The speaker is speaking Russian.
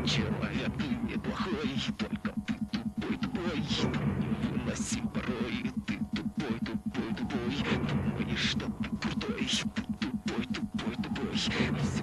Человек ты неплохой, только ты тупой, тупой. Невыносим порой, ты тупой, тупой, тупой. Думаешь, что ты крутой, ты тупой, тупой, тупой.